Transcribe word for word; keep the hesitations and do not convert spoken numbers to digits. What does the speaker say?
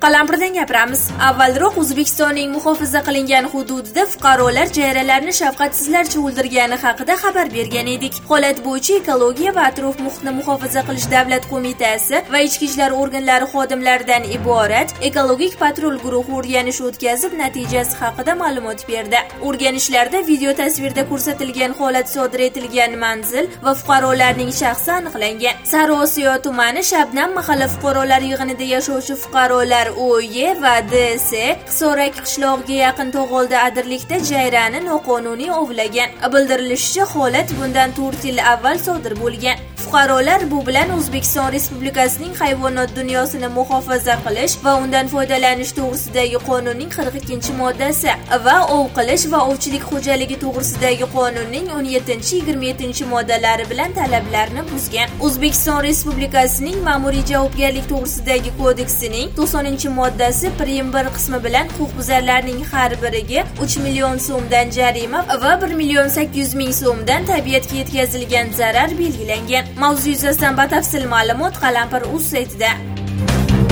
Qalampirdan gapiramiz. Avvalroq O'zbekistonning muhofaza qilingan hududida fuqarolar jayralarni shafqatsizlarcha o'ldirgani haqida xabar bergan edik. Holat bo'yicha Ekologiya va atrof muhitni muhofaza qilish davlat qo'mitasi va ichki ishlar organlari xodimlaridan iborat ekologik patrul guruhi o'rganish o'tkazib, natijasi haqida ma'lumot berdi. O'rganishlarda video tasvirda ko'rsatilgan holat sodir etilgan manzil va fuqarolarning shaxsi aniqlangan. Sariosiyo tumani Shabnam mahalla fuqarolar yig'inida yashovchi fuqarolar O Y va D S Qisorak qishlog'iga yaqin Tog'olda Adirlikda jayrani noqonuniy ovlagan. Bildirilishicha, holat bundan to'rt yil avval sodir bo'lgan. Fuqarolar bu bilan O'zbekiston Respublikasining hayvonot dunyosini muhofaza qilish va undan foydalanish to'g'risidagi qonunning qirq ikkinchi moddasi va ov qilish va ovchilik xo'jaligi to'g'risidagi qonunning o'n yettinchi yigirma yettinchi moddalari bilan talablarni buzgan. O'zbekiston Respublikasining ma'muriy javobgarlik to'g'risidagi kodeksining to'qsoninchi moddasi prim bir qismi bilan huquqbuzarlarning har biriga uch million so'mdan jarima va bir million sakkiz yuz ming so'mdan tabiatga yetkazilgan zarar belgilangan. Mavzu yuzasidan batafsil ma'lumot Qalampir.uz saytida.